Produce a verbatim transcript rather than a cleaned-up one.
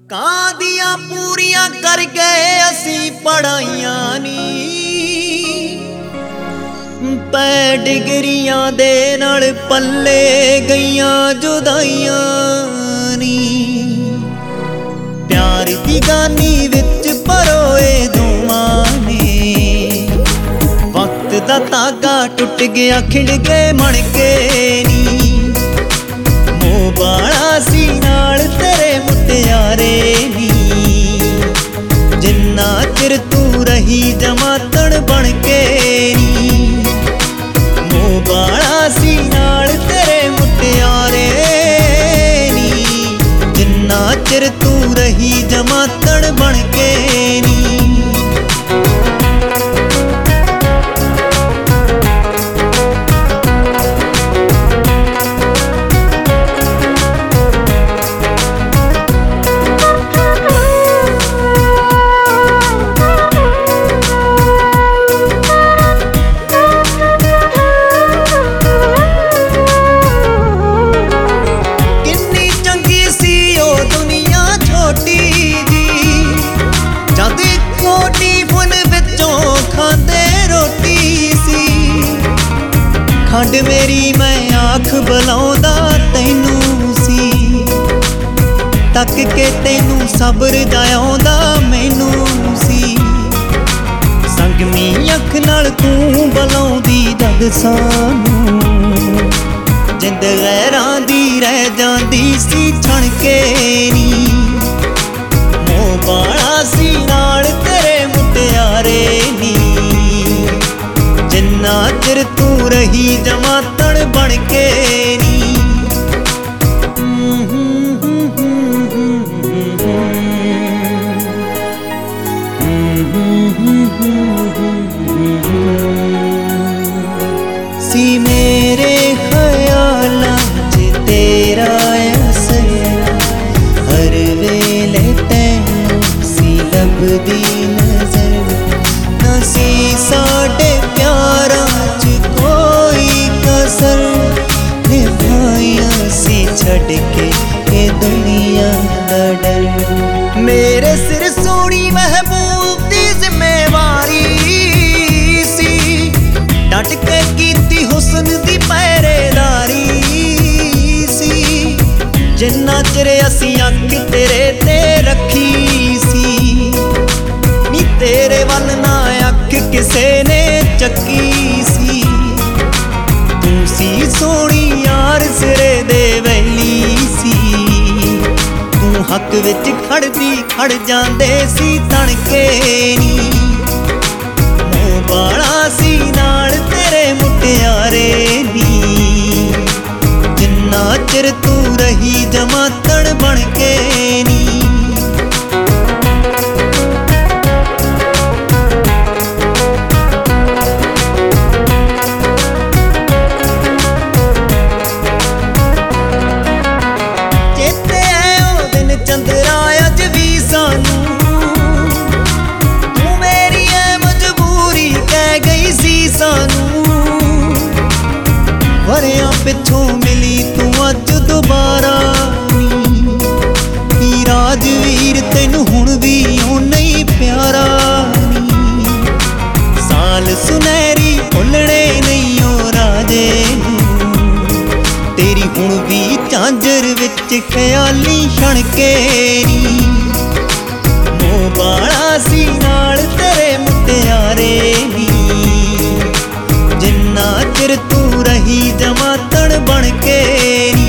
ਕਾਂ ਦੀਆਂ ਪੂਰੀਆਂ ਕਰ ਗਏ ਅਸੀਂ ਪੜਾਈਆਂ ਨੀ, ਪੈ ਡਿਗਰੀਆਂ ਦੇ ਨਾਲ ਪੱਲੇ ਗਈਆਂ ਜੁਦਾਈਆਂ ਨੀ। ਪਿਆਰ ਦੀ ਗਾਨੀ ਵਿੱਚ ਪਰੋਏ ਦੋਵਾਂ ਨੇ, ਵਕਤ ਦਾ ਧਾਗਾ ਟੁੱਟ ਗਿਆ ਖਿੜ ਗਏ ਮਣ ਕੇ ਨੀ। ਮੋਹ ਬਾਲਾ ਸੀ ਨਾਲ ਤੇਰੇ ਮੁਟਿਆਰੇ ਨੀ, ਜਿੰਨਾ ਚਿਰ ਤੂੰ ਰਹੀ ਜਮਾਤਣ ਬਣ ਕੇ ਨੀ। ਮੋਹ ਬਾਲਾ ਸੀ ਨਾਲ ਤੇਰੇ ਮੁਟਿਆਰੇ ਨੀ, ਜਿੰਨਾ ਚਿਰ ਤੂੰ ਰਹੀ ਜਮਾਤਣ ਬਣ ਕੇ ਨੀ। ਖੰਡ ਮੇਰੀ ਮੈਂ ਆਖ ਬੁਲਾਉਂਦਾ ਤੈਨੂੰ ਸੀ, ਤੱਕ ਕੇ ਤੈਨੂੰ ਸਬਰ ਦਾ ਆਉਂਦਾ ਮੈਨੂੰ ਸੀ। ਸੰਗਮੀ ਅੱਖ ਨਾਲ ਤੂੰ ਬੁਲਾਉਂਦੀ ਜਦ ਸਾਨੂੰ, ਜਿੰਦ ਗੈਰਾਂ ਦੀ ਰਹਿ ਜਾਂਦੀ ਸੀ ਛਣ ਕੇ ਨੀ। ਮੋਹ ਬਾਲਾ ਸੀ ਨਾਲ ਤੇਰੇ ਮੁਟਿਆਰੇ ਨੀ, ਜਿੰਨਾ ਚਿਰ ਤੂੰ ਰਹੀ ਜਮਾਤਣ ਬਣ ਕੇ ਨੀ। ਸੀ ਮੇਰੇ ਖਿਆਲਾਂ 'ਚ ਤੇਰਾ ਅਸਰ, ਹਰ ਵੇਲੇ ਤੈਨੂੰ ਸੀ ਲੱਭਦੀ ਨਜ਼ਰ। ਨਾ ਸੀ ਸਾਡੇ ਪਿਆਰਾਂ 'ਚ ਕੋਈ ਕਸਰ, ਨਿਭਾਇਆ ਸੀ ਛੱਡ ਕੇ ਇਹ ਦੁਨੀਆ ਦਾ ਡਰ। ਮੇਰੇ ਸਿਰ ਸੋਹਣੀ ਮਹਿਬੂਬ ਦੀ ਜ਼ਿੰਮੇਵਾਰੀ ਸੀ, ਡਟ ਕੇ ਕੀਤੀ ਹੁਸਨ ਦੀ ਪਹਿਰੇਦਾਰੀ ਸੀ। ਜਿੰਨਾ ਚਿਰ ਅਸੀਂ ਅੱਖ ਤੇਰੇ ਤੇ ਰੱਖੀ ਸੀ, ਨੀ ਤੇਰੇ ਵੱਲ ਨਾ ਅੱਖ ਕਿਸੇ ਨੇ ਚੱਕੀ ਸੀ। ਤੂੰ ਸੀ ਸੋਹਣੀ ਯਾਰ ਸਿਰੇ ਦੇ ਵੈਲੀ ਸੀ, ਤੂੰ ਹੱਕ ਵਿੱਚ ਖੜਦੀ ਖੜ ਜਾਂਦੇ ਸੀ ਤਣ ਕੇ ਨੀ। ਮੋਹ ਬਾਲਾ ਸੀ ਨਾਲ ਤੇਰੇ ਮੁਟਿਆਰੇ ਨੀ, ਜਿੰਨਾ ਚਿਰ ਤੂੰ ਰਹੀ ਜਮਾਤਣ ਬਣ ਕੇ ਨੀ। ਵਰ੍ਹਿਆਂ ਪਿੱਛੋਂ ਮਿਲੀ ਤੂੰ ਅੱਜ ਦੁਬਾਰਾ ਨੀ, ਕੀ ਰਾਜਵੀਰ ਤੈਨੂੰ ਹੁਣ ਵੀ ਓਨਾ ਹੀ ਪਿਆਰਾ ਨੀ। ਸਾਲ ਸੁਨਹਿਰੀ ਭੁੱਲਣੇ ਨਹੀਂ ਓ ਰਾਜੇ ਨੂੰ, ਤੇਰੀ ਹੁਣ ਵੀ ਝਾਂਜਰ ਵਿੱਚ ਖਿਆਲੀ ਛਣ ਕੇ ਨੀ। ਮੋਹ ਬਾਲਾ ਸੀ ਨਾਲ ਤੇਰੇ ਮੁਟਿਆਰੇ ਨੀ, ਜਿੰਨਾ ਚਿਰ ਤੂੰ ਰਹੀ ਜਮਾਤਣ ਬਣ ਕੇ।